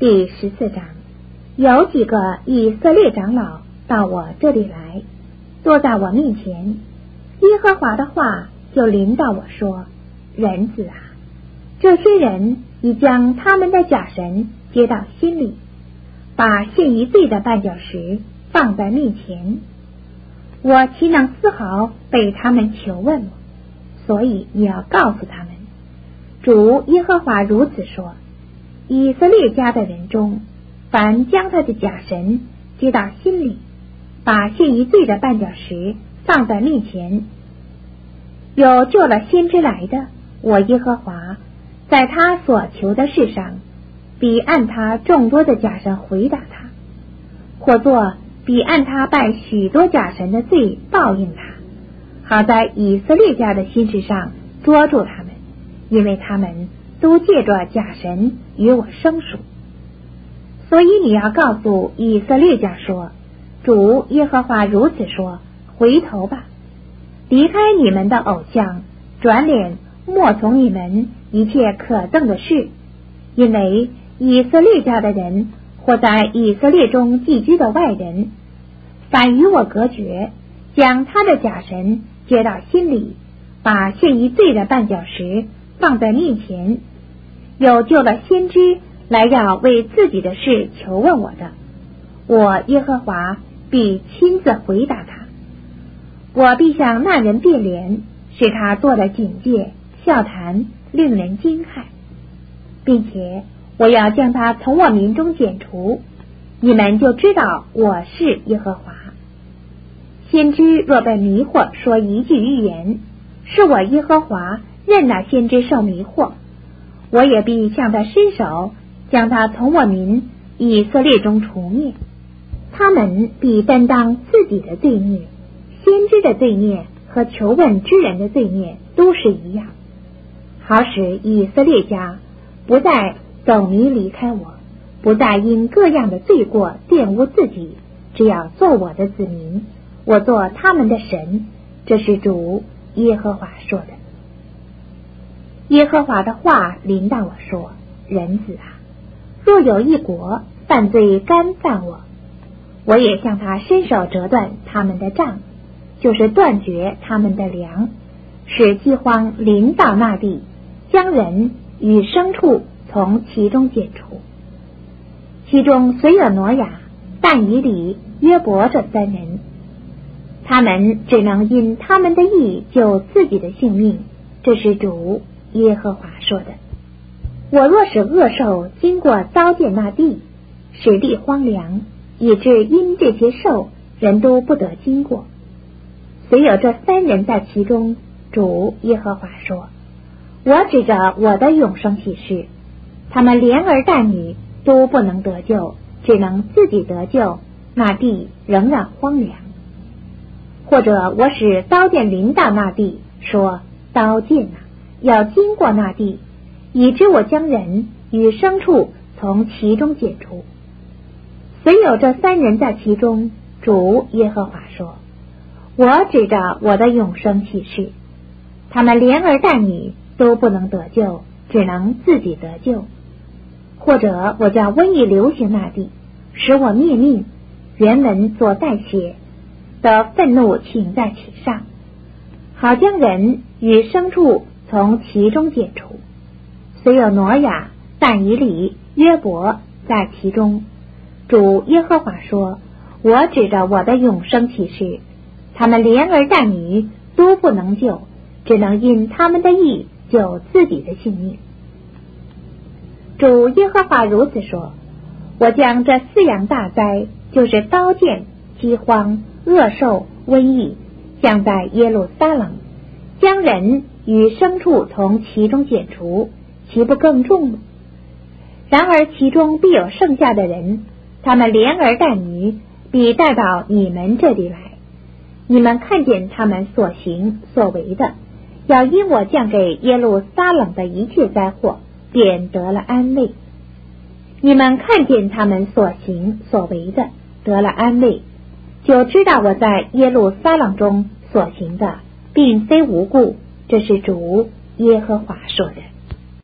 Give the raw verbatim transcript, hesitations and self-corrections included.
第十四章，有几个以色列长老到我这里来，坐在我面前，耶和华的话就临到我说：人子啊，这些人已将他们的假神接到心里，把献一罪的绊脚石放在面前，我岂能丝毫被他们求问我？所以你要告诉他们，主耶和华如此说：以色列家的人中，凡将他的假神接到心里，把献一罪的绊脚石放在面前，有救了先知来的，我耶和华在他所求的事上，必按他众多的假神回答他，或作必按他拜许多假神的罪报应他，好在以色列家的心事上捉住他们，因为他们都借着假神与我生属。所以你要告诉以色列家说，主耶和华如此说：回头吧，离开你们的偶像，转脸莫从你们一切可憎的事，因为以色列家的人或在以色列中寄居的外人，反与我隔绝，将他的假神接到心里，把献一罪的绊脚石放在面前，有救了先知来要为自己的事求问我的，我耶和华必亲自回答他，我必向那人变脸，使他做了警戒，笑谈，令人惊骇，并且我要将他从我民中剪除，你们就知道我是耶和华。先知若被迷惑说一句预言，是我耶和华任那先知受迷惑，我也必向他伸手，将他从我民以色列中除灭。他们必担当自己的罪孽，先知的罪孽和求问之人的罪孽都是一样，好使以色列家不再走迷离开我，不再因各样的罪过玷污自己，只要做我的子民，我做他们的神。这是主耶和华说的。耶和华的话临到我说：人子啊，若有一国犯罪干犯我，我也向他伸手折断他们的杖，就是断绝他们的粮，使饥荒临到那地，将人与牲畜从其中剪除。其中虽有挪亚、但以理、约伯这三人，他们只能因他们的义救自己的性命。这是主耶和华说的。我若使恶兽经过糟践那地，使地荒凉，以致因这些兽人都不得经过，虽有这三人在其中，主耶和华说：我指着我的永生启示，他们连儿带女都不能得救，只能自己得救，那地仍然荒凉。或者我使刀剑临到那地，说：刀剑啊，要经过那地，以致我将人与牲畜从其中剪除。虽有这三人在其中，主耶和华说：我指着我的永生启示，他们连儿带女都不能得救，只能自己得救。或者我将瘟疫流行那地，使我灭命，原文所带血的愤怒倾在其上，好将人与牲畜从其中剪除。虽有挪亚、但以理、约伯在其中，主耶和华说：我指着我的永生启示，他们连儿带女都不能救，只能因他们的义救自己的性命。主耶和华如此说：我将这四样大灾，就是刀剑、饥荒、恶兽、瘟疫，降在耶路撒冷，将人与牲畜从其中剪除，岂不更重吗？然而其中必有剩下的人，他们连儿带女必带到你们这里来，你们看见他们所行所为的，要因我降给耶路撒冷的一切灾祸，便得了安慰。你们看见他们所行所为的，得了安慰，就知道我在耶路撒冷中所行的并非无故。这是主耶和华说的。